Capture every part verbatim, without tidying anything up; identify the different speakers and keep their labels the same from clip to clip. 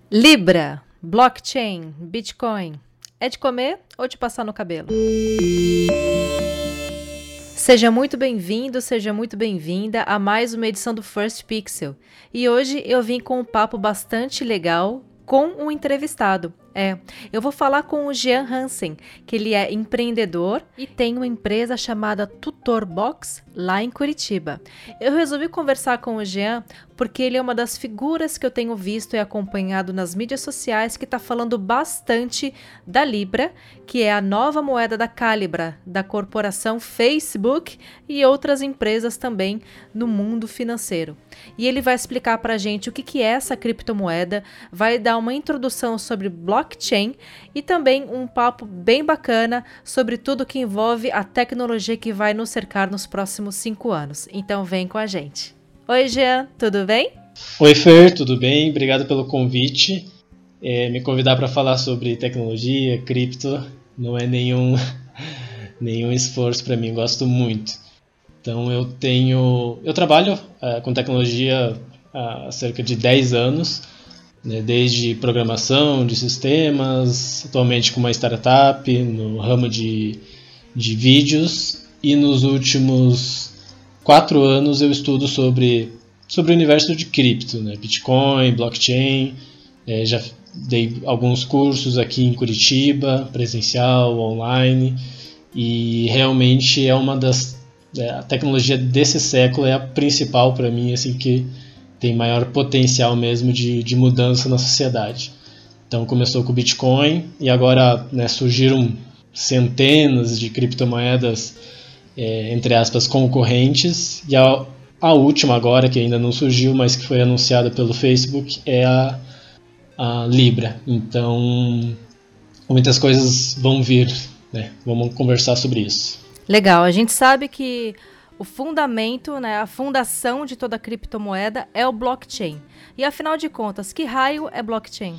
Speaker 1: Libra, blockchain, Bitcoin, é de comer ou de passar no cabelo? Seja muito bem-vindo, seja muito bem-vinda a mais uma edição do First Pixel. E hoje eu vim com um papo bastante legal com um entrevistado. É, eu vou falar com o Jean Hansen, que ele é empreendedor e tem uma empresa chamada Tutorbox lá em Curitiba. Eu resolvi conversar com o Jean porque ele é uma das figuras que eu tenho visto e acompanhado nas mídias sociais que está falando bastante da Libra, que é a nova moeda da Calibra, da corporação Facebook e outras empresas também no mundo financeiro. E ele vai explicar para a gente o que, que é essa criptomoeda, vai dar uma introdução sobre blockchain e também um papo bem bacana sobre tudo que envolve a tecnologia que vai nos cercar nos próximos cinco anos. Então vem com a gente. Oi, Jean, tudo bem?
Speaker 2: Oi, Fer, tudo bem? Obrigado pelo convite. É, me convidar para falar sobre tecnologia, cripto, não é nenhum, nenhum esforço para mim, gosto muito. Então eu tenho, eu trabalho uh, com tecnologia há cerca de dez anos, né, desde programação de sistemas, atualmente com uma startup no ramo de, de vídeos, e nos últimos quatro anos eu estudo sobre, sobre o universo de cripto, né, Bitcoin, blockchain, é, já dei alguns cursos aqui em Curitiba, presencial, online, e realmente é uma das a tecnologia desse século é a principal para mim, assim, que tem maior potencial mesmo de, de mudança na sociedade. Então começou com o Bitcoin e agora, né, surgiram centenas de criptomoedas, é, entre aspas, concorrentes, e a, a última agora, que ainda não surgiu, mas que foi anunciada pelo Facebook, é a, a Libra. Então muitas coisas vão vir, né? Vamos conversar sobre isso.
Speaker 1: Legal, a gente sabe que o fundamento, né, a fundação de toda criptomoeda é o blockchain. E afinal de contas, que raio é blockchain?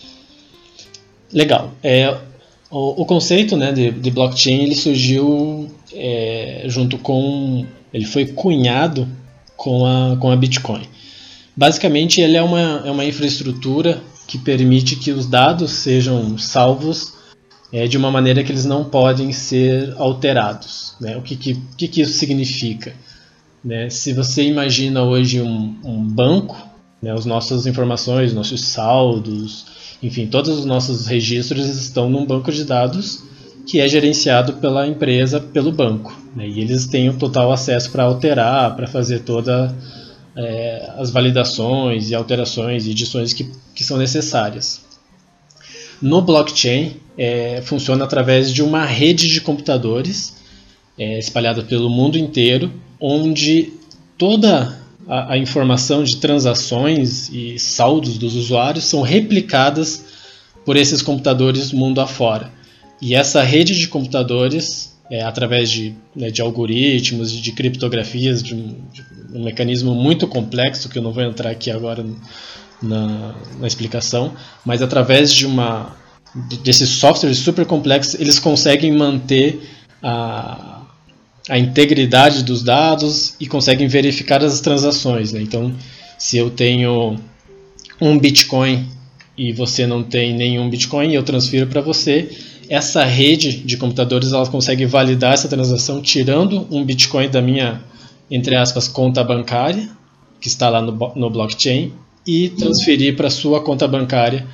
Speaker 2: Legal. É, o, o conceito, né, de, de blockchain ele surgiu é, junto com... Ele foi cunhado com a, com a Bitcoin. Basicamente, ele é uma, é uma infraestrutura que permite que os dados sejam salvos É, de uma maneira que eles não podem ser alterados. Né? O que, que, que, que isso significa? Né? Se você imagina hoje um, um banco, né, as nossas informações, nossos saldos, enfim, todos os nossos registros estão num banco de dados que é gerenciado pela empresa, pelo banco. Né? E eles têm o total acesso para alterar, para fazer todas é, as validações e alterações e edições que, que são necessárias. No blockchain, é, funciona através de uma rede de computadores é, espalhada pelo mundo inteiro, onde toda a, a informação de transações e saldos dos usuários são replicadas por esses computadores mundo afora. E essa rede de computadores, é, através de, né, de algoritmos e de criptografias, de um, de um mecanismo muito complexo, que eu não vou entrar aqui agora no, Na, na explicação, mas através de uma desses softwares super complexos, eles conseguem manter a, a integridade dos dados e conseguem verificar as transações. Né? Então, se eu tenho um Bitcoin e você não tem nenhum Bitcoin, eu transfiro para você, essa rede de computadores ela consegue validar essa transação tirando um Bitcoin da minha, entre aspas, conta bancária, que está lá no, no blockchain, e transferir para a sua conta bancária.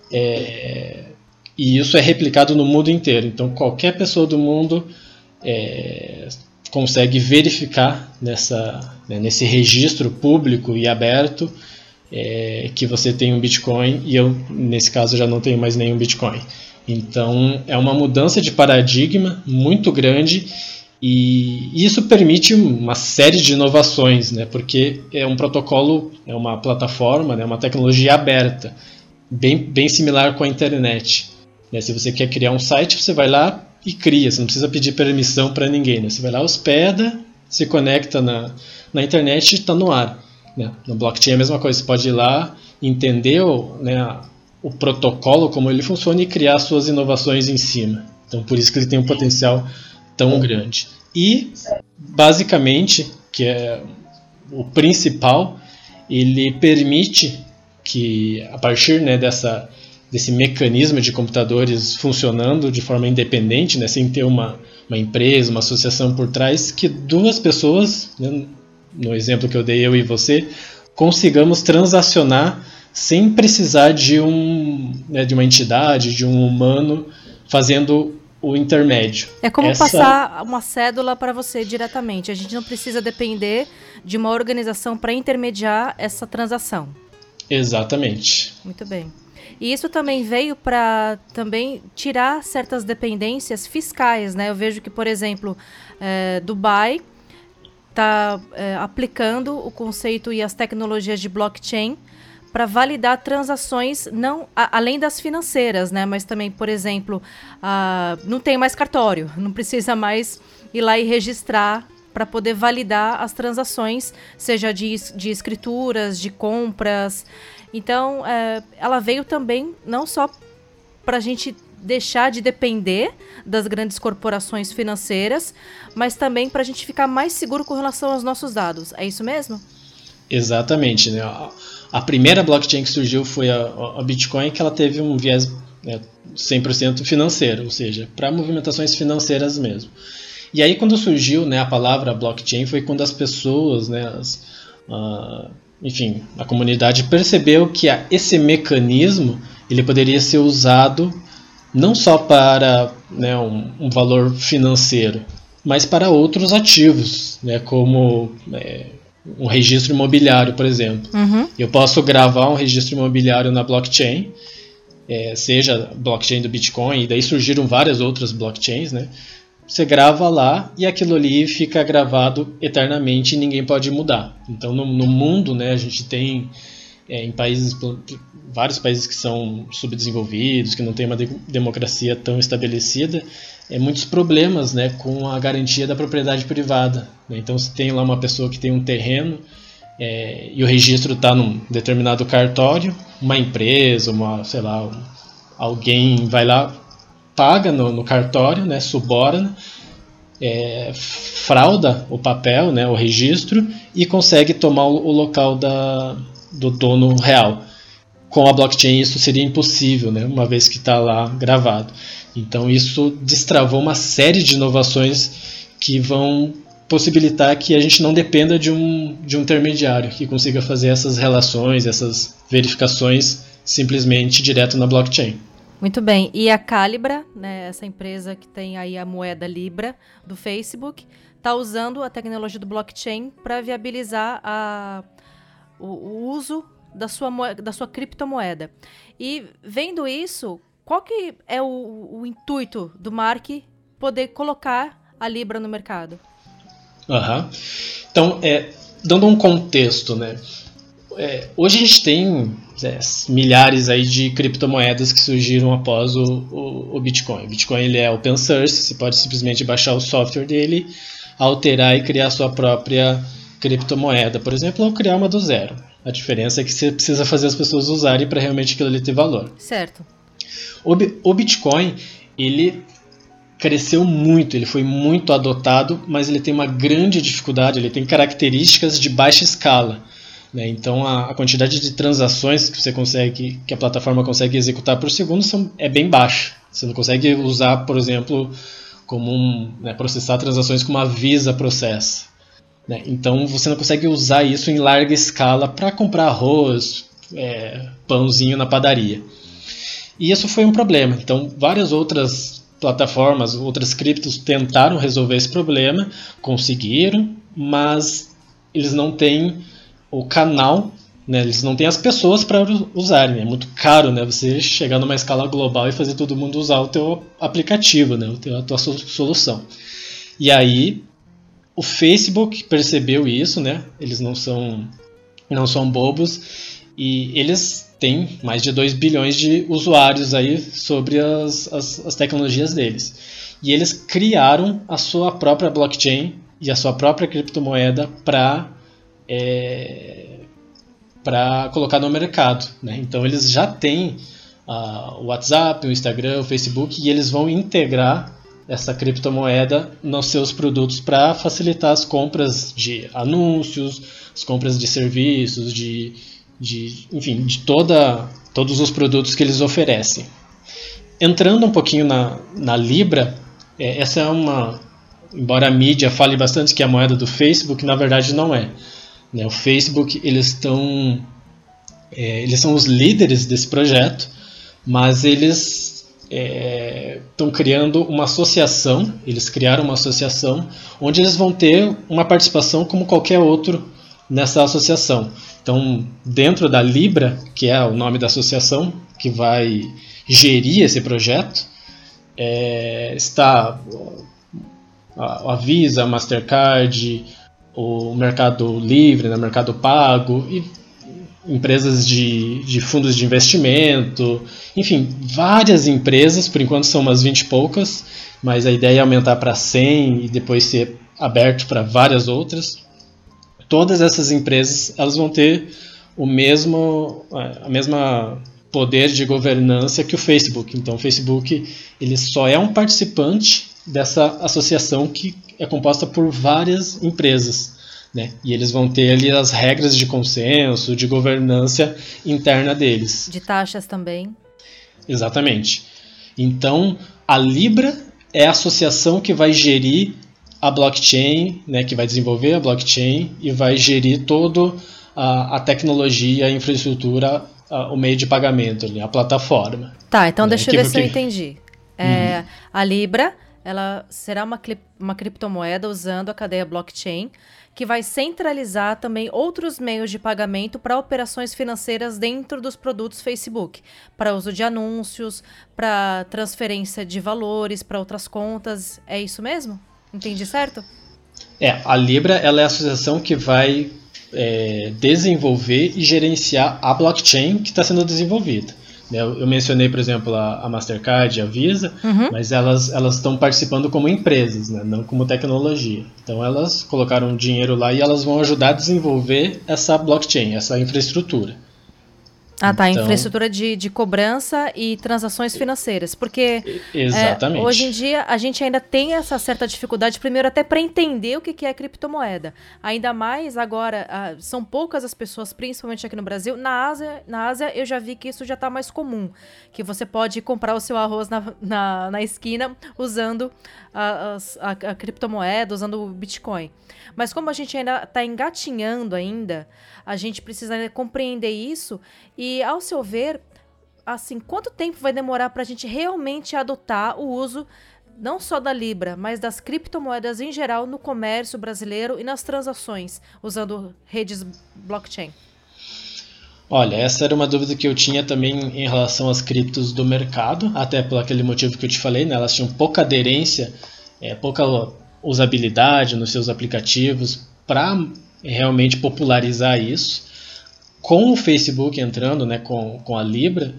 Speaker 2: É, e isso é replicado no mundo inteiro. Então, qualquer pessoa do mundo é, consegue verificar nessa, né, nesse registro público e aberto é, que você tem um Bitcoin e eu, nesse caso, já não tenho mais nenhum Bitcoin. Então, é uma mudança de paradigma muito grande. E isso permite uma série de inovações, né? Porque é um protocolo, é uma plataforma, né? Uma tecnologia aberta, bem, bem similar com a internet. Né? Se você quer criar um site, você vai lá e cria, você não precisa pedir permissão para ninguém. Né? Você vai lá, hospeda, se conecta na, na internet e está no ar. Né? No blockchain é a mesma coisa, você pode ir lá, entender o, né, o protocolo, como ele funciona e criar suas inovações em cima. Então, por isso que ele tem um potencial tão grande. E, basicamente, que é o principal, ele permite que a partir, né, dessa, desse mecanismo de computadores funcionando de forma independente, né, sem ter uma, uma empresa, uma associação por trás, que duas pessoas, né, no exemplo que eu dei, eu e você, consigamos transacionar sem precisar de, um, né, de uma entidade, de um humano fazendo o intermédio.
Speaker 1: É como
Speaker 2: Essa...
Speaker 1: passar uma cédula para você diretamente. A gente não precisa depender de uma organização para intermediar essa transação.
Speaker 2: Exatamente.
Speaker 1: Muito bem. E isso também veio para também tirar certas dependências fiscais, né? Eu vejo que, por exemplo, é, Dubai está é, aplicando o conceito e as tecnologias de blockchain para validar transações, não a, além das financeiras, né? Mas também, por exemplo, a, não tem mais cartório, não precisa mais ir lá e registrar para poder validar as transações, seja de, de escrituras, de compras. Então, é, ela veio também não só para a gente deixar de depender das grandes corporações financeiras, mas também para a gente ficar mais seguro com relação aos nossos dados. É isso mesmo?
Speaker 2: Exatamente, né? A primeira blockchain que surgiu foi a, a Bitcoin, que ela teve um viés, né, cem por cento financeiro, ou seja, para movimentações financeiras mesmo. E aí quando surgiu, né, a palavra blockchain foi quando as pessoas, né, as, uh, enfim, a comunidade percebeu que a, esse mecanismo ele poderia ser usado não só para, né, um, um valor financeiro, mas para outros ativos, né, como é, um registro imobiliário, por exemplo.
Speaker 1: Uhum.
Speaker 2: Eu posso gravar um registro imobiliário na blockchain, é, seja a blockchain do Bitcoin, e daí surgiram várias outras blockchains, né? Você grava lá e aquilo ali fica gravado eternamente e ninguém pode mudar. Então, no, no mundo, né, a gente tem é, em países, vários países que são subdesenvolvidos, que não tem uma de, democracia tão estabelecida, é, muitos problemas, né, com a garantia da propriedade privada. Né? Então, se tem lá uma pessoa que tem um terreno é, e o registro está num determinado cartório, uma empresa, uma, sei lá, um, alguém vai lá, paga no, no cartório, né, suborna, é, frauda o papel, né, o registro, e consegue tomar o, o local da, do dono real. Com a blockchain isso seria impossível, né, uma vez que está lá gravado. Então isso destravou uma série de inovações que vão possibilitar que a gente não dependa de um, de um intermediário que consiga fazer essas relações, essas verificações simplesmente direto na blockchain.
Speaker 1: Muito bem. E a Calibra, né, essa empresa que tem aí a moeda Libra do Facebook, está usando a tecnologia do blockchain para viabilizar a, o, o uso da sua, moeda, da sua criptomoeda. E vendo isso, qual que é o, o intuito do Mark poder colocar a Libra no mercado?
Speaker 2: Uhum. Então, é, dando um contexto, né? É, hoje a gente tem é, milhares aí de criptomoedas que surgiram após o, o, o Bitcoin. O Bitcoin ele é open source, você pode simplesmente baixar o software dele, alterar e criar a sua própria criptomoeda, por exemplo, ou criar uma do zero. A diferença é que você precisa fazer as pessoas usarem para realmente aquilo ali ter valor.
Speaker 1: Certo.
Speaker 2: O, o Bitcoin, ele cresceu muito, ele foi muito adotado, mas ele tem uma grande dificuldade, ele tem características de baixa escala. Né? Então a, a quantidade de transações que você consegue, que a plataforma consegue executar por segundo são, é bem baixa. Você não consegue usar, por exemplo, como um, né, processar transações como a Visa processa. Né? Então você não consegue usar isso em larga escala para comprar arroz, é, pãozinho na padaria. E isso foi um problema. Então várias outras plataformas, outras criptos tentaram resolver esse problema, conseguiram, mas eles não têm o canal, né, eles não têm as pessoas para usarem. É muito caro, né, você chegar numa escala global e fazer todo mundo usar o teu aplicativo, né, a tua solução. E aí o Facebook percebeu isso, né, eles não são, não são bobos, e eles têm mais de dois bilhões de usuários aí sobre as, as, as tecnologias deles. E eles criaram a sua própria blockchain e a sua própria criptomoeda para É, para colocar no mercado, né? Então eles já têm uh, o WhatsApp, o Instagram, o Facebook, e eles vão integrar essa criptomoeda nos seus produtos para facilitar as compras de anúncios, as compras de serviços, de, de enfim, de toda, todos os produtos que eles oferecem. Entrando um pouquinho na, na Libra, é, essa é uma, embora a mídia fale bastante que é a moeda do Facebook, na verdade não é. Né? O Facebook, eles estão, é, eles são os líderes desse projeto, mas eles estão é, criando uma associação, eles criaram uma associação, onde eles vão ter uma participação como qualquer outro nessa associação. Então, dentro da Libra, que é o nome da associação, que vai gerir esse projeto, é, está a, a Visa, a Mastercard, o Mercado Livre, né, Mercado Pago, e empresas de, de fundos de investimento, enfim, várias empresas, por enquanto são umas vinte e poucas, mas a ideia é aumentar para cem e depois ser aberto para várias outras. Todas essas empresas, elas vão ter o mesmo, a mesma poder de governança que o Facebook. Então o Facebook, ele só é um participante dessa associação que é composta por várias empresas, né? E eles vão ter ali as regras de consenso, de governança interna deles.
Speaker 1: De taxas também.
Speaker 2: Exatamente. Então a Libra é a associação que vai gerir a blockchain, né, que vai desenvolver a blockchain e vai gerir toda a, a tecnologia, a infraestrutura, a, o meio de pagamento, ali, a plataforma.
Speaker 1: Tá, então
Speaker 2: né,
Speaker 1: deixa eu
Speaker 2: que,
Speaker 1: ver se
Speaker 2: que...
Speaker 1: eu entendi. É, uhum. A Libra, ela será uma, uma criptomoeda usando a cadeia blockchain, que vai centralizar também outros meios de pagamento para operações financeiras dentro dos produtos Facebook, para uso de anúncios, para transferência de valores para outras contas. É isso mesmo? Entendi certo?
Speaker 2: É, a Libra, ela é a associação que vai é, desenvolver e gerenciar a blockchain que está sendo desenvolvida. Eu, eu mencionei, por exemplo, a, a Mastercard e a Visa, uhum. mas elas elas estão participando como empresas, né, não como tecnologia. Então elas colocaram dinheiro lá e elas vão ajudar a desenvolver essa blockchain, essa infraestrutura.
Speaker 1: Ah, tá. Então, infraestrutura de, de cobrança e transações financeiras. Porque
Speaker 2: exatamente.
Speaker 1: É, hoje em dia a gente ainda tem essa certa dificuldade, primeiro até para entender o que, que é criptomoeda. Ainda mais agora, ah, são poucas as pessoas, principalmente aqui no Brasil. Na Ásia, na Ásia eu já vi que isso já está mais comum. Que você pode comprar o seu arroz na, na, na esquina usando a, a, a criptomoeda, usando o Bitcoin. Mas como a gente ainda está engatinhando ainda, a gente precisa compreender isso e, ao seu ver, assim, quanto tempo vai demorar para a gente realmente adotar o uso não só da Libra, mas das criptomoedas em geral no comércio brasileiro e nas transações, usando redes blockchain?
Speaker 2: Olha, essa era uma dúvida que eu tinha também em relação às criptos do mercado, até por aquele motivo que eu te falei, né? Elas tinham pouca aderência, é, pouca usabilidade nos seus aplicativos para realmente popularizar isso. Com o Facebook entrando, né, com, com a Libra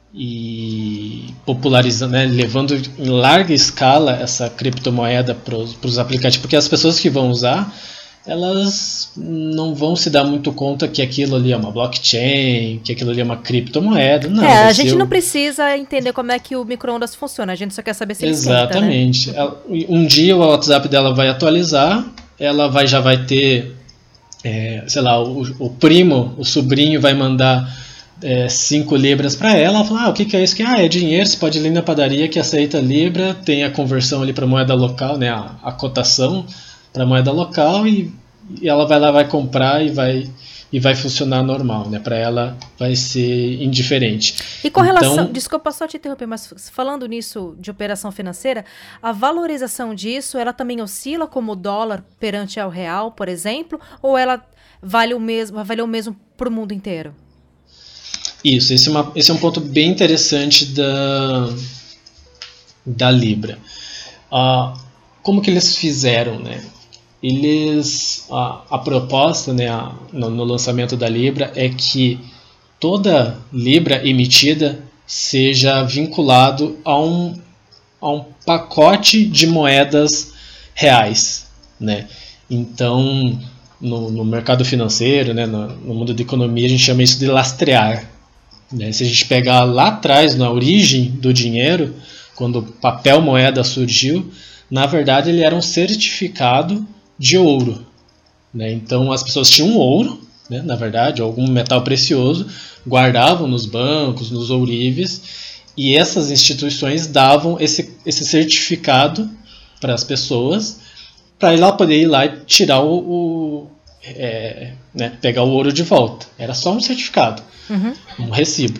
Speaker 2: e popularizando, né, levando em larga escala essa criptomoeda para os aplicativos, porque as pessoas que vão usar, elas não vão se dar muito conta que aquilo ali é uma blockchain, que aquilo ali é uma criptomoeda. Não,
Speaker 1: é, a gente o... não precisa entender como é que o micro-ondas funciona, a gente só quer saber se ele
Speaker 2: exatamente.
Speaker 1: esquenta, né?
Speaker 2: Um dia o WhatsApp dela vai atualizar, ela vai, já vai ter, é, sei lá, o, o primo, o sobrinho vai mandar é, cinco libras para ela, ela fala, ah, o que, que é isso? Que, ah, é dinheiro, você pode ir ali na padaria que aceita libra, tem a conversão ali para moeda local, né, a, a cotação para moeda local e, e ela vai lá, vai comprar e vai, e vai funcionar normal, né? Para ela vai ser indiferente.
Speaker 1: E com relação, então, desculpa só te interromper, mas falando nisso de operação financeira, a valorização disso, ela também oscila como o dólar perante ao real, por exemplo, ou ela vale o mesmo, vai valer o mesmo para o mundo inteiro?
Speaker 2: Isso, esse é, uma, esse é um ponto bem interessante da, da Libra. Ah, como que eles fizeram, né? Eles, a, a proposta, né, a, no, no lançamento da Libra é que toda Libra emitida seja vinculado a um, a um pacote de moedas reais, né? Então, no, no mercado financeiro, né, no, no mundo da economia, a gente chama isso de lastrear, né? Se a gente pegar lá atrás, na origem do dinheiro, quando o papel moeda surgiu, na verdade ele era um certificado de ouro, né? Então as pessoas tinham ouro né, na verdade, ou algum metal precioso, guardavam nos bancos, nos ourives, e essas instituições davam esse, esse certificado para as pessoas, para ela poder ir lá e tirar o, o é, né, pegar o ouro de volta. Era só um certificado, uhum. um recibo.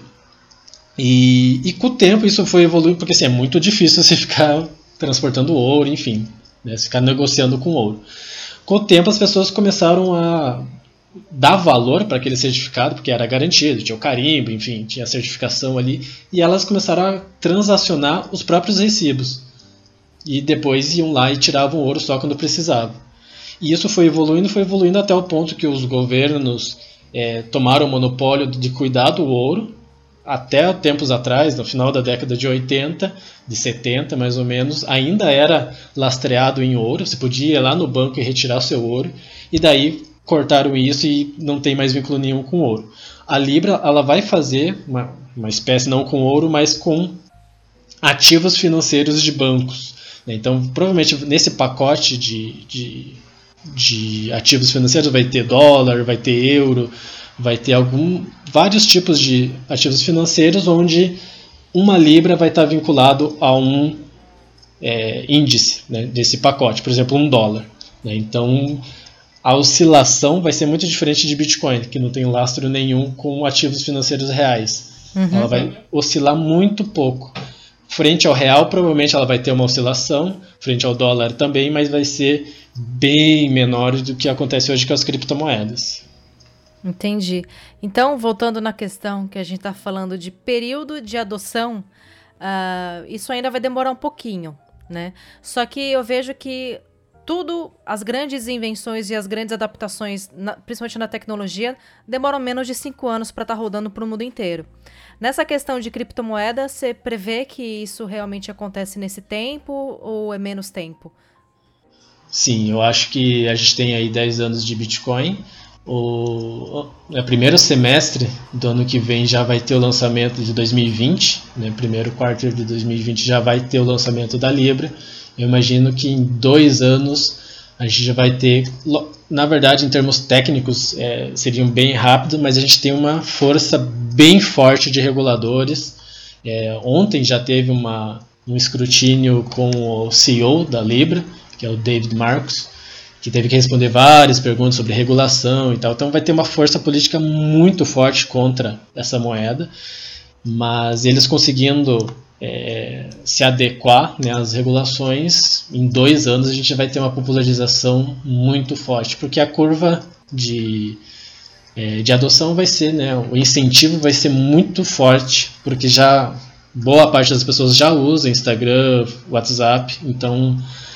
Speaker 2: E, e com o tempo isso foi evoluindo, porque assim, é muito difícil você ficar transportando ouro, enfim, né, ficar negociando com ouro. Com o tempo as pessoas começaram a dar valor para aquele certificado, porque era garantido, tinha o carimbo, enfim, tinha a certificação ali, e elas começaram a transacionar os próprios recibos. E depois iam lá e tiravam ouro só quando precisavam. E isso foi evoluindo, foi evoluindo até o ponto que os governos é, tomaram o monopólio de cuidar do ouro. Até tempos atrás, no final da década de oitenta, de setenta mais ou menos, ainda era lastreado em ouro. Você podia ir lá no banco e retirar seu ouro. E daí cortaram isso e não tem mais vínculo nenhum com ouro. A Libra ela vai fazer uma, uma espécie, não com ouro, mas com ativos financeiros de bancos. Então, provavelmente nesse pacote de, de, de ativos financeiros vai ter dólar, vai ter euro, vai ter algum, vários tipos de ativos financeiros onde uma libra vai estar vinculado a um é, índice, né, desse pacote, por exemplo, um dólar. Né? Então, a oscilação vai ser muito diferente de Bitcoin, que não tem lastro nenhum com ativos financeiros reais. Uhum. Ela vai oscilar muito pouco. Frente ao real, provavelmente ela vai ter uma oscilação, frente ao dólar também, mas vai ser bem menor do que acontece hoje com as criptomoedas.
Speaker 1: Entendi. Então, voltando na questão que a gente está falando de período de adoção, uh, isso ainda vai demorar um pouquinho, né? Só que eu vejo que tudo, as grandes invenções e as grandes adaptações, na, principalmente na tecnologia, demoram menos de cinco anos para estar tá rodando para o mundo inteiro. Nessa questão de criptomoeda, você prevê que isso realmente acontece nesse tempo ou é menos tempo?
Speaker 2: Sim, eu acho que a gente tem aí dez anos de Bitcoin. O, o primeiro semestre do ano que vem já vai ter o lançamento de dois mil e vinte, né? Primeiro quarto de dois mil e vinte já vai ter o lançamento da Libra. Eu imagino que em dois anos a gente já vai ter, na verdade em termos técnicos é, seriam bem rápido, mas a gente tem uma força bem forte de reguladores. É, ontem já teve uma, um escrutínio com o C E O da Libra, que é o David Marcus, que teve que responder várias perguntas sobre regulação e tal. Então vai ter uma força política muito forte contra essa moeda, mas eles conseguindo é, se adequar, né, às regulações, em dois anos a gente vai ter uma popularização muito forte, porque a curva de, é, de adoção vai ser, né, o incentivo vai ser muito forte, porque já boa parte das pessoas já usa Instagram, WhatsApp, então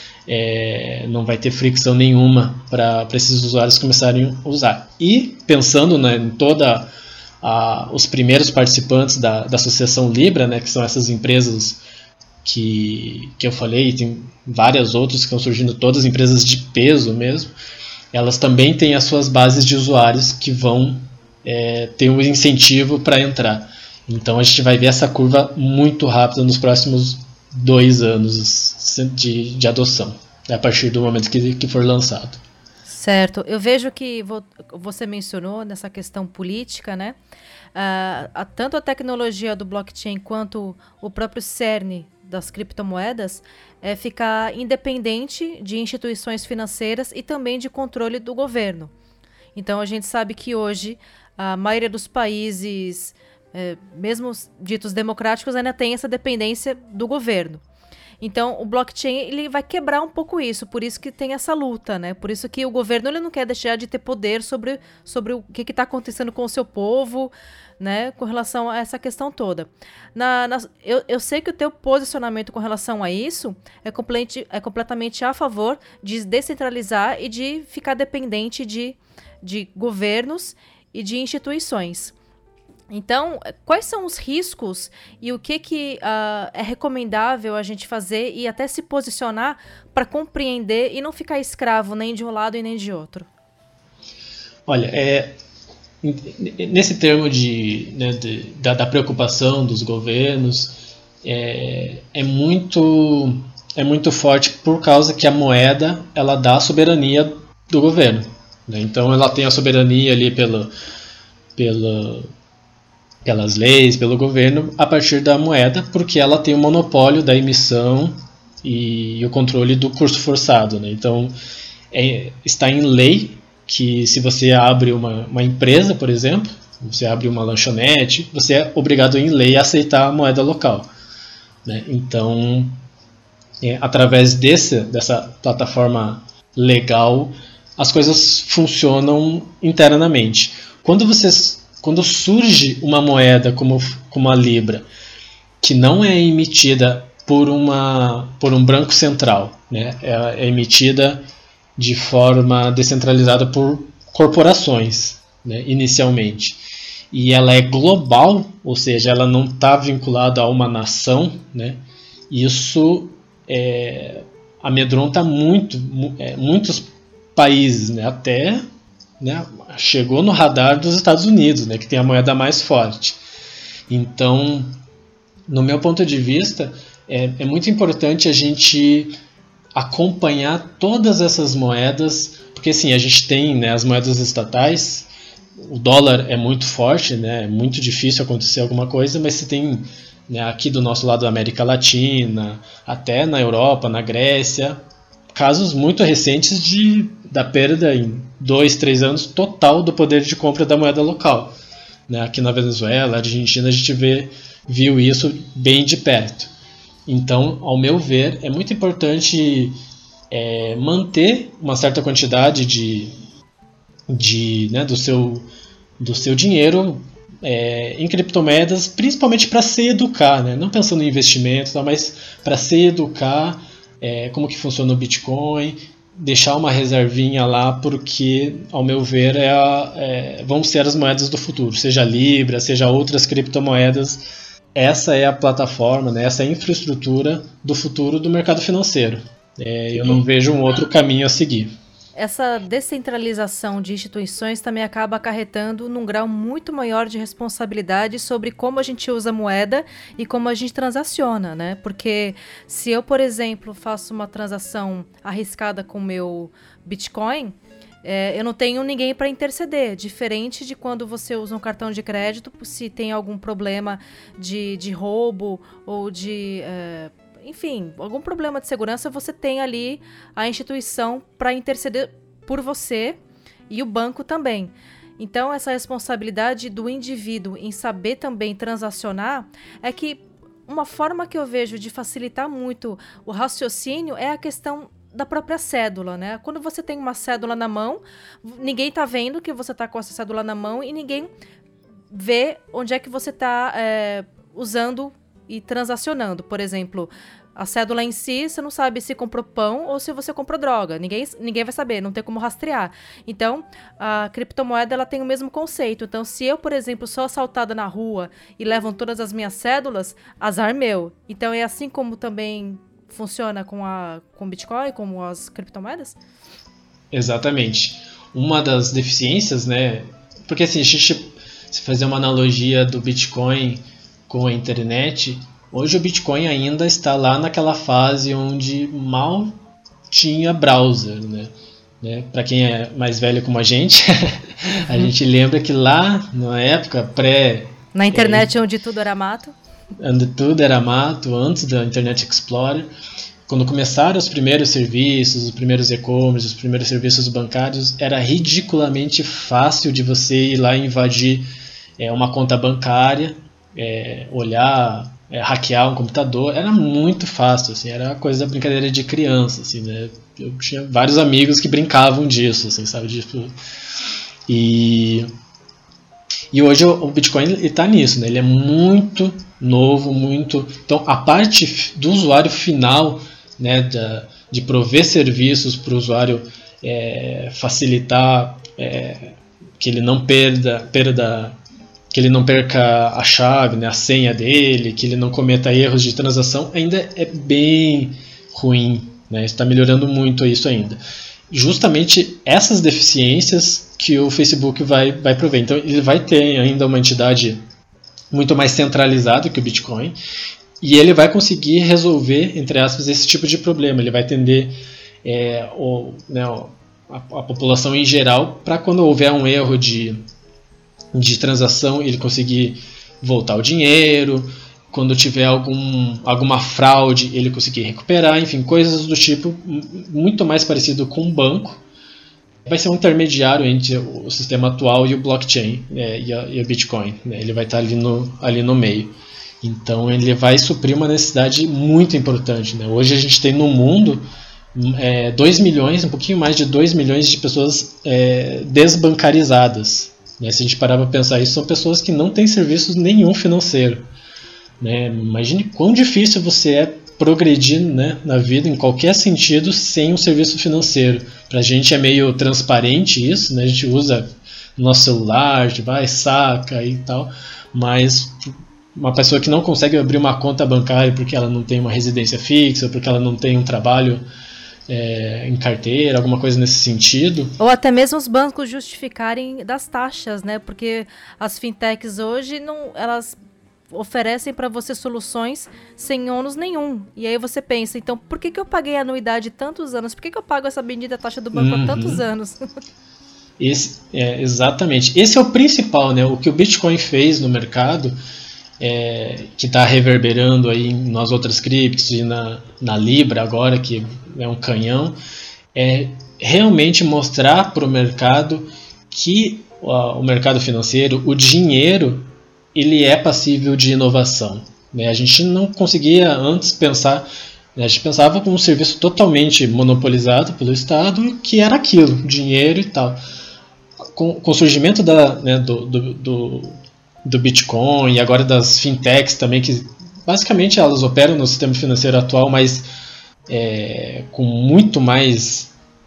Speaker 2: É, não vai ter fricção nenhuma para esses usuários começarem a usar. E pensando, né, em toda a, os primeiros participantes da, da Associação Libra, né, que são essas empresas que, que eu falei, tem várias outras que estão surgindo, todas empresas de peso mesmo, elas também têm as suas bases de usuários que vão é, ter um incentivo para entrar. Então a gente vai ver essa curva muito rápida nos próximos dois anos de, de adoção, a partir do momento que, que for lançado.
Speaker 1: Certo. Eu vejo que vo, você mencionou nessa questão política, né? Uh, a, tanto a tecnologia do blockchain quanto o próprio cerne das criptomoedas é ficar independente de instituições financeiras e também de controle do governo. Então a gente sabe que hoje a maioria dos países, É, mesmo os ditos democráticos, ainda tem essa dependência do governo. Então, o blockchain ele vai quebrar um pouco isso, por isso que tem essa luta, né? Por isso que o governo ele não quer deixar de ter poder sobre, sobre o que está acontecendo com o seu povo, né? Com relação a essa questão toda. Na, na, eu, eu sei que o teu posicionamento com relação a isso é, complete, é completamente a favor de descentralizar e de ficar dependente de, de governos e de instituições. Então, quais são os riscos e o que, que uh, é recomendável a gente fazer e até se posicionar para compreender e não ficar escravo nem de um lado e nem de outro?
Speaker 2: Olha, é, nesse termo de, né, de, da, da preocupação dos governos, é, é, muito, é muito forte por causa que a moeda ela dá a soberania do governo. né? Então ela tem a soberania ali pelo, pelo, pelas leis, pelo governo, a partir da moeda, porque ela tem o monopólio da emissão e o controle do curso forçado, né? Então é, está em lei que se você abre uma, uma empresa, por exemplo, você abre uma lanchonete, você é obrigado em lei a aceitar a moeda local, né? Então, é, através desse, dessa plataforma legal, as coisas funcionam internamente. Quando, vocês, quando surge uma moeda como, como a Libra, que não é emitida por, uma, por um banco central, né? É, é emitida de forma descentralizada por corporações, né, inicialmente. E ela é global, ou seja, ela não está vinculada a uma nação, né? Isso é, amedronta muito, é, muitos países, né? Até, né, chegou no radar dos Estados Unidos, né, que tem a moeda mais forte. Então, no meu ponto de vista, é, é muito importante a gente acompanhar todas essas moedas, porque assim, a gente tem, né, as moedas estatais, o dólar é muito forte, né, é muito difícil acontecer alguma coisa, mas você tem, né, aqui do nosso lado da América Latina, até na Europa, na Grécia, casos muito recentes de, da perda em dois, três anos total do poder de compra da moeda local, né, aqui na Venezuela, Argentina, a gente vê, viu isso bem de perto. Então, ao meu ver, é muito importante é, manter uma certa quantidade de, de, né, do, seu, do seu dinheiro é, em criptomoedas, principalmente para se educar, né? Não pensando em investimento, tá, mas para se educar é, como que funciona o Bitcoin, deixar uma reservinha lá, porque, ao meu ver, é a, é, vão ser as moedas do futuro, seja Libra, seja outras criptomoedas. Essa é a plataforma, né, essa é a infraestrutura do futuro do mercado financeiro. É, eu não vejo um outro caminho a seguir.
Speaker 1: Essa descentralização de instituições também acaba acarretando num grau muito maior de responsabilidade sobre como a gente usa a moeda e como a gente transaciona, né? Porque se eu, por exemplo, faço uma transação arriscada com o meu Bitcoin, É, eu não tenho ninguém para interceder, diferente de quando você usa um cartão de crédito, se tem algum problema de, de roubo ou de, é, enfim, algum problema de segurança, você tem ali a instituição para interceder por você e o banco também. Então, essa responsabilidade do indivíduo em saber também transacionar é que uma forma que eu vejo de facilitar muito o raciocínio é a questão da própria cédula, né? Quando você tem uma cédula na mão, ninguém tá vendo que você tá com essa cédula na mão e ninguém vê onde é que você tá é, usando e transacionando. Por exemplo, a cédula em si, você não sabe se comprou pão ou se você comprou droga. Ninguém, ninguém vai saber, não tem como rastrear. Então, a criptomoeda ela tem o mesmo conceito. Então, se eu, por exemplo, sou assaltada na rua e levam todas as minhas cédulas, azar meu. Então, é assim como também funciona com a com Bitcoin, como as criptomoedas?
Speaker 2: Exatamente. Uma das deficiências, né? Porque assim, a gente, se fazer uma analogia do Bitcoin com a internet, hoje o Bitcoin ainda está lá naquela fase onde mal tinha browser, né? né? Para quem é mais velho como a gente, a gente lembra que lá na época pré...
Speaker 1: Na internet é, onde tudo era mato.
Speaker 2: Onde tudo era mato, antes da Internet Explorer, quando começaram os primeiros serviços, os primeiros e-commerce, os primeiros serviços bancários, era ridiculamente fácil de você ir lá e invadir é, uma conta bancária, é, olhar, é, hackear um computador, era muito fácil, assim, era coisa da brincadeira de criança, assim, né? Eu tinha vários amigos que brincavam disso, assim, sabe, disso. E, e hoje o, o Bitcoin está nisso, né? Ele é muito novo, muito... Então, a parte do usuário final, né, da, de prover serviços para o usuário é, facilitar é, que ele não perda, perda, que ele não perca a chave, né, a senha dele, que ele não cometa erros de transação, ainda é bem ruim, né? Está melhorando muito isso ainda. Justamente essas deficiências que o Facebook vai, vai prover. Então, ele vai ter ainda uma entidade muito mais centralizado que o Bitcoin, e ele vai conseguir resolver, entre aspas, esse tipo de problema. Ele vai atender é, o, né, a, a população em geral, para quando houver um erro de, de transação, ele conseguir voltar o dinheiro, quando tiver algum, alguma fraude, ele conseguir recuperar, enfim, coisas do tipo, muito mais parecido com um banco. Vai ser um intermediário entre o sistema atual e o blockchain, né, e, a, e o Bitcoin, né, ele vai estar ali no, ali no meio. Então ele vai suprir uma necessidade muito importante, né? Hoje a gente tem no mundo é, dois milhões, um pouquinho mais de dois milhões de pessoas é, desbancarizadas, né? Se a gente parar para pensar isso, são pessoas que não têm serviço nenhum financeiro, né? Imagine quão difícil você é progredir, né, na vida em qualquer sentido sem um serviço financeiro. Para a gente é meio transparente isso, né? A gente usa nosso celular, a gente vai, saca e tal, mas uma pessoa que não consegue abrir uma conta bancária porque ela não tem uma residência fixa, porque ela não tem um trabalho é, em carteira, alguma coisa nesse sentido.
Speaker 1: Ou até mesmo os bancos justificarem das taxas, né? Porque as fintechs hoje, não, elas oferecem para você soluções sem ônus nenhum. E aí você pensa, então, por que, que eu paguei a anuidade tantos anos? Por que, que eu pago essa bendita taxa do banco
Speaker 2: uhum.
Speaker 1: há tantos anos?
Speaker 2: Esse, é, exatamente. Esse é o principal, né? O que o Bitcoin fez no mercado, É, que está reverberando aí nas outras criptos e na, na Libra agora, que é um canhão, é realmente mostrar para o mercado que ó, o mercado financeiro, o dinheiro, ele é passível de inovação, né? A gente não conseguia antes pensar, né? A gente pensava com um serviço totalmente monopolizado pelo Estado, que era aquilo, dinheiro e tal. Com, com o surgimento da, né, do, do, do do Bitcoin e agora das fintechs também, que basicamente elas operam no sistema financeiro atual, mas é, com muito mais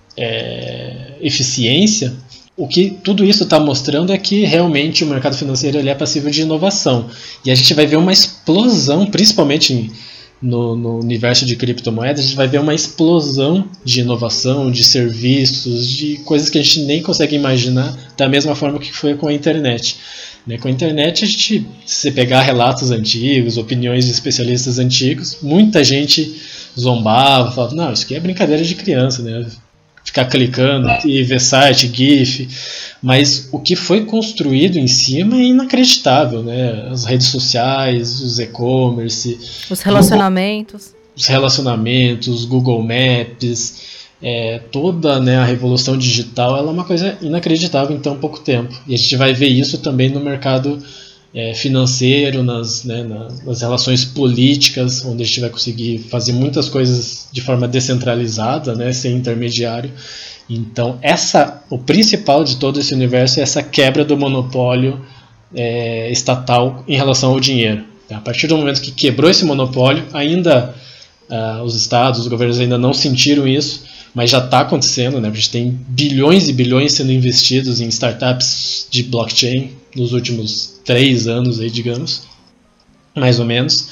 Speaker 2: é, eficiência, o que tudo isso está mostrando é que realmente o mercado financeiro ele é passível de inovação. E a gente vai ver uma explosão, principalmente no, no universo de criptomoedas, a gente vai ver uma explosão de inovação, de serviços, de coisas que a gente nem consegue imaginar, da mesma forma que foi com a internet. Né, com a internet, a gente, se você pegar relatos antigos, opiniões de especialistas antigos, muita gente zombava, falava, não, isso aqui é brincadeira de criança, né? Ficar clicando e ver site, GIF, mas o que foi construído em cima é inacreditável, né? As redes sociais, os e-commerce,
Speaker 1: os relacionamentos,
Speaker 2: Google, os relacionamentos, Google Maps, É, toda, né, a revolução digital, ela é uma coisa inacreditável em tão pouco tempo. E a gente vai ver isso também no mercado é, financeiro, nas, né, nas relações políticas, onde a gente vai conseguir fazer muitas coisas de forma descentralizada, né, sem intermediário. Então, essa, o principal de todo esse universo é essa quebra do monopólio é, estatal em relação ao dinheiro. A partir do momento que quebrou esse monopólio, ainda uh, os estados, os governos ainda não sentiram isso, mas já está acontecendo, né? A gente tem bilhões e bilhões sendo investidos em startups de blockchain nos últimos três anos, aí, digamos, mais ou menos.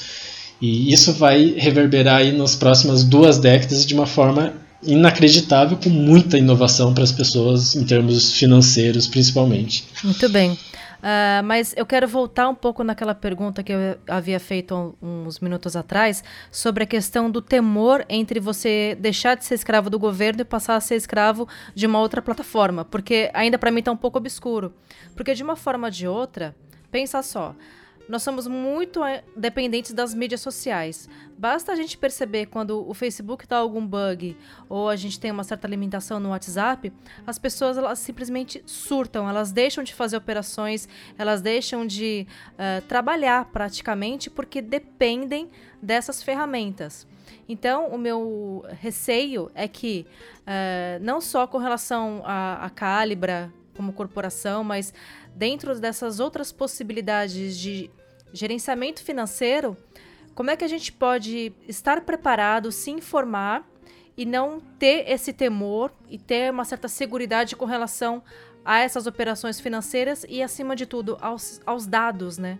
Speaker 2: E isso vai reverberar aí nas próximas duas décadas de uma forma inacreditável, com muita inovação para as pessoas em termos financeiros, principalmente.
Speaker 1: Muito bem. Uh, mas eu quero voltar um pouco naquela pergunta que eu havia feito uns minutos atrás sobre a questão do temor entre você deixar de ser escravo do governo e passar a ser escravo de uma outra plataforma, porque ainda para mim está um pouco obscuro. Porque de uma forma ou de outra, pensa só, nós somos muito dependentes das mídias sociais. Basta a gente perceber quando o Facebook dá algum bug ou a gente tem uma certa limitação no WhatsApp, as pessoas elas simplesmente surtam, elas deixam de fazer operações, elas deixam de uh, trabalhar praticamente porque dependem dessas ferramentas. Então, o meu receio é que, uh, não só com relação à Calibra como corporação, mas dentro dessas outras possibilidades de gerenciamento financeiro, como é que a gente pode estar preparado, se informar e não ter esse temor e ter uma certa seguridade com relação a essas operações financeiras e, acima de tudo, aos, aos dados, né?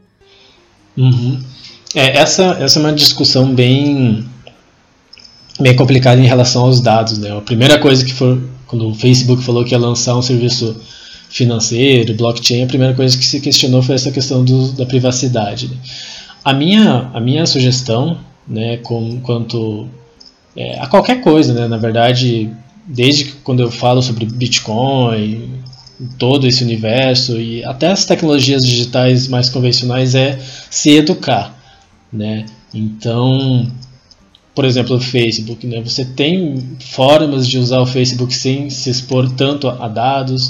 Speaker 2: Uhum. É, essa, essa é uma discussão bem, bem complicada em relação aos dados, né? A primeira coisa que foi, quando o Facebook falou que ia lançar um serviço financeiro, blockchain, a primeira coisa que se questionou foi essa questão do, da privacidade. Né? A, minha, a minha sugestão, né, com, quanto é, a qualquer coisa, né, na verdade, desde que quando eu falo sobre Bitcoin, todo esse universo e até as tecnologias digitais mais convencionais, é se educar, né? Então, por exemplo, o Facebook, né? Você tem formas de usar o Facebook sem se expor tanto a dados.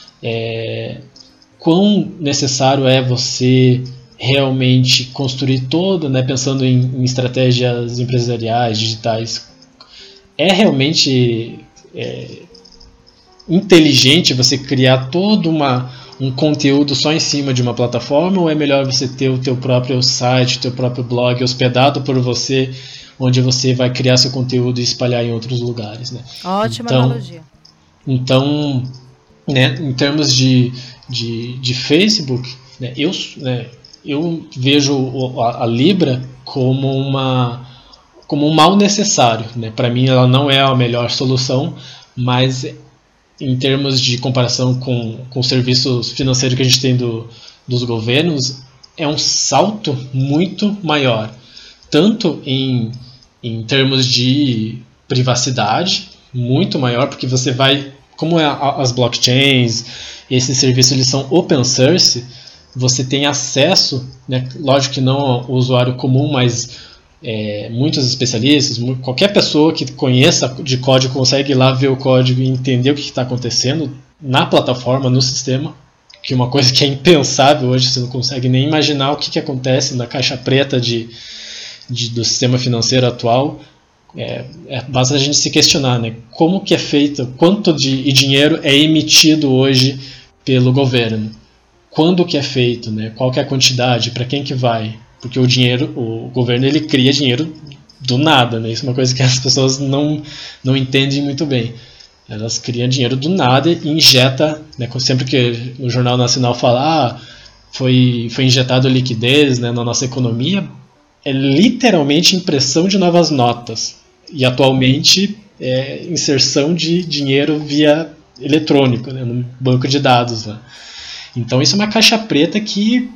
Speaker 2: É, quão necessário é você realmente construir todo, né, pensando em, em estratégias empresariais, digitais. É realmente é, inteligente você criar todo uma, um conteúdo só em cima de uma plataforma, ou é melhor você ter o teu próprio site, o teu próprio blog hospedado por você, onde você vai criar seu conteúdo e espalhar em outros lugares, né?
Speaker 1: Ótima
Speaker 2: então,
Speaker 1: analogia.
Speaker 2: Então, né, em termos de, de, de Facebook, né, eu, né, eu vejo a, a Libra como, uma, como um mal necessário, né? Para mim ela não é a melhor solução, mas em termos de comparação com, com os serviços financeiros que a gente tem do, dos governos, é um salto muito maior, tanto em, em termos de privacidade, muito maior, porque você vai, como é a, as blockchains, esses serviços eles são open source, você tem acesso, né, lógico que não o usuário comum, mas é, muitos especialistas, qualquer pessoa que conheça de código consegue ir lá ver o código e entender o que está acontecendo na plataforma, no sistema, que é uma coisa que é impensável hoje, você não consegue nem imaginar o que, que acontece na caixa preta de, de, do sistema financeiro atual. É, é, basta a gente se questionar, né, como que é feito, quanto de dinheiro é emitido hoje pelo governo, quando que é feito, né, qual que é a quantidade, para quem que vai. Porque o dinheiro, o governo ele cria dinheiro do nada, né? Isso é uma coisa que as pessoas não, não entendem muito bem. Elas criam dinheiro do nada e injeta, né? Sempre que no Jornal Nacional fala, ah, foi, foi injetado liquidez, né, na nossa economia, é literalmente impressão de novas notas. E atualmente é inserção de dinheiro via eletrônico, né, no banco de dados, né? Então isso é uma caixa preta que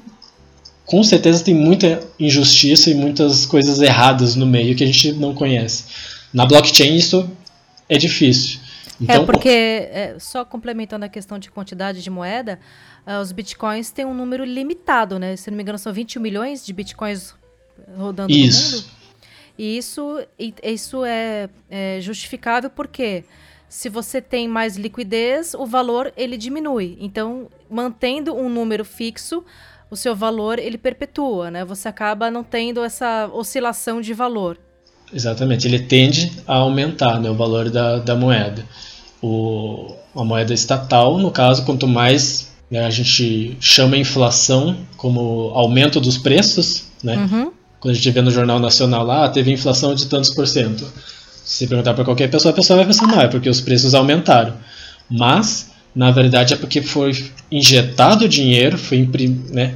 Speaker 2: com certeza tem muita injustiça e muitas coisas erradas no meio que a gente não conhece. Na blockchain isso é difícil. Então,
Speaker 1: é porque, é, só complementando a questão de quantidade de moeda, uh, os bitcoins têm um número limitado, né? Se não me engano, são vinte e um milhões de bitcoins rodando
Speaker 2: isso.
Speaker 1: no mundo. E isso, isso é, é justificável porque se você tem mais liquidez, o valor ele diminui. Então, mantendo um número fixo, o seu valor ele perpetua, né? Você acaba não tendo essa oscilação de valor.
Speaker 2: Exatamente, ele tende a aumentar, né, o valor da, da moeda. O, a moeda estatal, no caso, quanto mais, né, a gente chama a inflação como aumento dos preços, né? Uhum. Quando a gente vê no Jornal Nacional lá, ah, teve inflação de tantos por cento. Se perguntar para qualquer pessoa, a pessoa vai pensar, não, é porque os preços aumentaram. Mas, na verdade, é porque foi injetado dinheiro, foi imprim, né,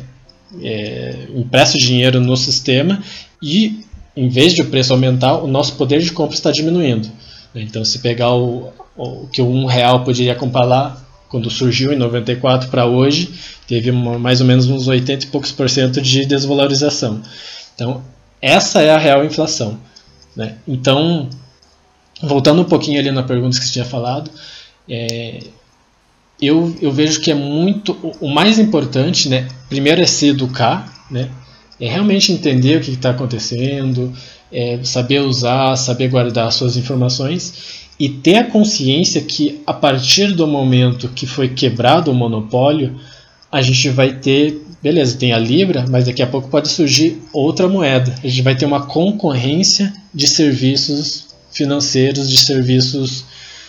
Speaker 2: é, impresso dinheiro no sistema e, em vez de o preço aumentar, o nosso poder de compra está diminuindo. Então, se pegar o, o que um real poderia comprar lá, quando surgiu em noventa e quatro para hoje, teve uma, mais ou menos uns oitenta e poucos por cento de desvalorização. Então, essa é a real inflação, né? Então, voltando um pouquinho ali na pergunta que você tinha falado, é, eu, eu vejo que é muito, o, o mais importante, né, primeiro é se educar, né, é realmente entender o que está acontecendo, é saber usar, saber guardar as suas informações e ter a consciência que a partir do momento que foi quebrado o monopólio, a gente vai ter, beleza, tem a Libra, mas daqui a pouco pode surgir outra moeda. A gente vai ter uma concorrência de serviços financeiros, de serviços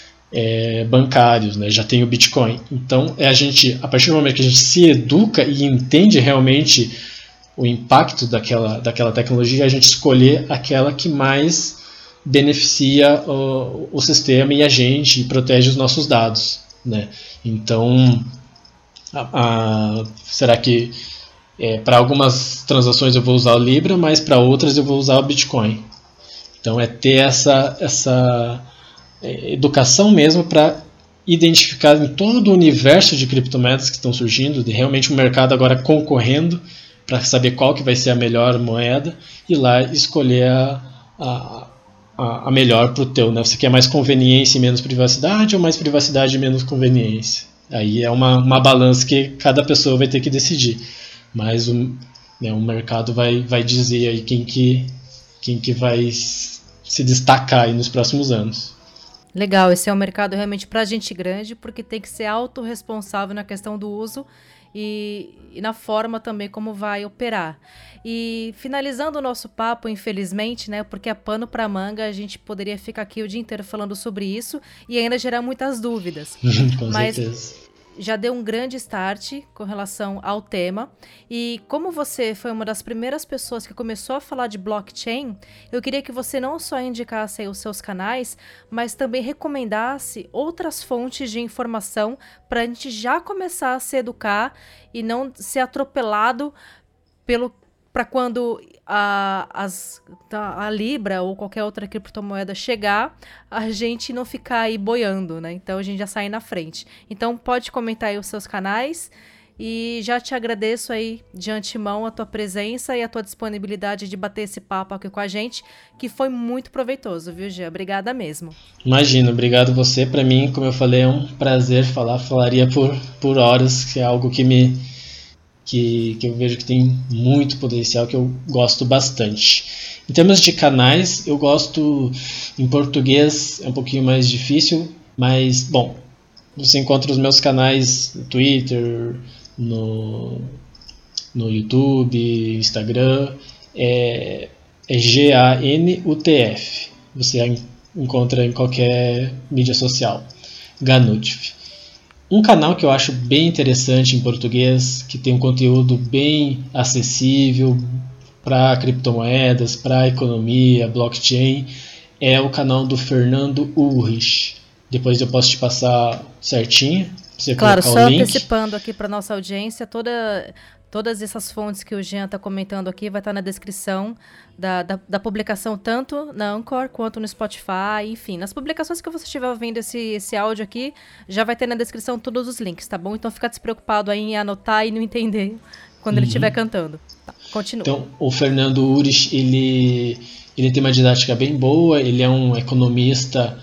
Speaker 2: é, bancários, né? Já tem o Bitcoin. Então, é a gente, a partir do momento que a gente se educa e entende realmente o impacto daquela, daquela tecnologia, a gente escolher aquela que mais beneficia o, o sistema e a gente, e protege os nossos dados, né? Então, a, a, será que é, para algumas transações eu vou usar o Libra, mas para outras eu vou usar o Bitcoin? Então é ter essa, essa educação mesmo para identificar em todo o universo de criptomoedas que estão surgindo, de realmente o mercado agora concorrendo para saber qual que vai ser a melhor moeda e lá escolher a, a, a, a melhor para o teu, né? Você quer mais conveniência e menos privacidade ou mais privacidade e menos conveniência? Aí é uma, uma balança que cada pessoa vai ter que decidir. Mas o, né, o mercado vai, vai dizer aí quem que, quem que vai se destacar aí nos próximos anos.
Speaker 1: Legal, esse é um mercado realmente para gente grande, porque tem que ser autorresponsável na questão do uso e, e na forma também como vai operar. E finalizando o nosso papo, infelizmente, né, porque é pano para manga, a gente poderia ficar aqui o dia inteiro falando sobre isso e ainda gerar muitas dúvidas.
Speaker 2: Com
Speaker 1: Mas
Speaker 2: certeza.
Speaker 1: já deu um grande start com relação ao tema. E como você foi uma das primeiras pessoas que começou a falar de blockchain, eu queria que você não só indicasse aí os seus canais, mas também recomendasse outras fontes de informação para a gente já começar a se educar e não ser atropelado pelo para quando a, as, a Libra ou qualquer outra criptomoeda chegar, a gente não ficar aí boiando, né? Então a gente já sai na frente. Então pode comentar aí os seus canais e já te agradeço aí de antemão a tua presença e a tua disponibilidade de bater esse papo aqui com a gente, que foi muito proveitoso, viu, Jean? Obrigada mesmo.
Speaker 2: Imagina, obrigado você. Para mim, como eu falei, é um prazer falar. Falaria por, por horas, que é algo que me... Que, que eu vejo que tem muito potencial, que eu gosto bastante. Em termos de canais, eu gosto, em português é um pouquinho mais difícil, mas, bom, você encontra os meus canais no Twitter, no, no YouTube, Instagram, é, é G A N U T F, você encontra em qualquer mídia social, Ganutf. Um canal que eu acho bem interessante em português, que tem um conteúdo bem acessível para criptomoedas, para economia, blockchain, é o canal do Fernando Ulrich. Depois eu posso te passar certinho, você
Speaker 1: claro,
Speaker 2: colocar
Speaker 1: só
Speaker 2: o link.
Speaker 1: Antecipando aqui para nossa audiência, toda, todas essas fontes que o Jean está comentando aqui vai estar na descrição da, da, da publicação, tanto na Anchor quanto no Spotify, enfim, nas publicações que você estiver ouvindo esse, esse áudio aqui, já vai ter na descrição todos os links, tá bom? Então fica despreocupado aí em anotar e não entender quando uhum. ele estiver cantando. Tá, continua.
Speaker 2: Então, o Fernando Ulrich, ele, ele tem uma didática bem boa, ele é um economista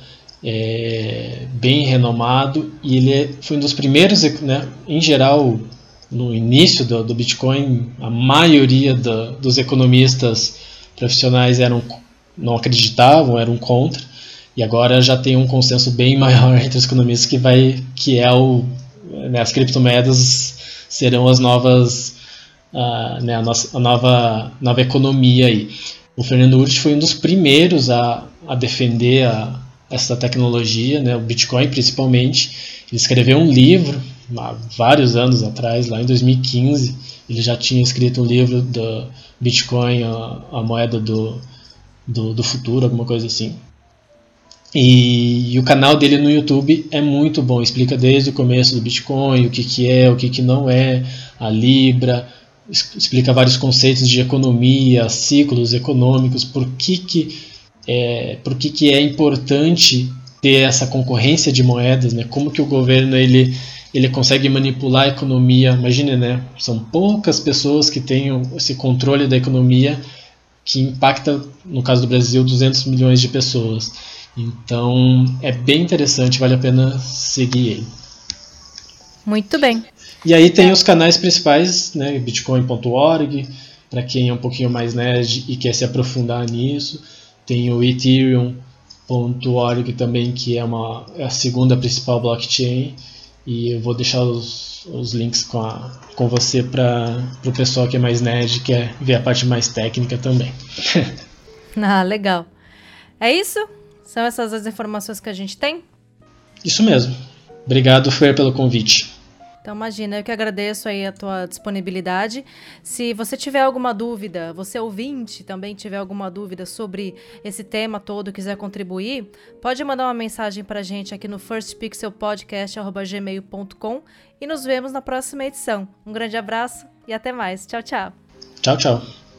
Speaker 2: é, bem renomado e ele é, foi um dos primeiros, né, em geral, no início do, do Bitcoin, a maioria da, dos economistas profissionais eram, não acreditavam, eram contra, e agora já tem um consenso bem maior entre os economistas que, vai, que é o, né, as criptomoedas serão as novas, uh, né, a, nossa, a nova, nova economia aí. O Fernando Ulrich foi um dos primeiros a, a defender a, essa tecnologia, né, o Bitcoin principalmente. Ele escreveu um livro há vários anos atrás, lá em dois mil e quinze, ele já tinha escrito um livro do Bitcoin, a, a moeda do, do, do futuro, alguma coisa assim. E, e o canal dele no YouTube é muito bom, explica desde o começo do Bitcoin, o que, que é, o que, que não é, a Libra, explica vários conceitos de economia, ciclos econômicos, por que, que, é, por que, que é importante ter essa concorrência de moedas, né? Como que o governo ele, ele consegue manipular a economia. Imagine, né? São poucas pessoas que têm esse controle da economia que impacta, no caso do Brasil, duzentos milhões de pessoas. Então é bem interessante, vale a pena seguir ele.
Speaker 1: Muito bem.
Speaker 2: E aí tem os canais principais, né? bitcoin ponto org, para quem é um pouquinho mais nerd e quer se aprofundar nisso. Tem o ethereum ponto org também, que é, uma, é a segunda principal blockchain. E eu vou deixar os, os links com, a, com você para o pessoal que é mais nerd e quer ver a parte mais técnica também.
Speaker 1: Ah, legal. É isso? São essas as informações que a gente tem?
Speaker 2: Isso mesmo. Obrigado, Fer, pelo convite.
Speaker 1: Então, imagina, eu que agradeço aí a tua disponibilidade. Se você tiver alguma dúvida, você ouvinte também tiver alguma dúvida sobre esse tema todo, quiser contribuir, pode mandar uma mensagem pra gente aqui no first pixel podcast arroba gmail ponto com e nos vemos na próxima edição. Um grande abraço e até mais. Tchau, tchau.
Speaker 2: Tchau, tchau.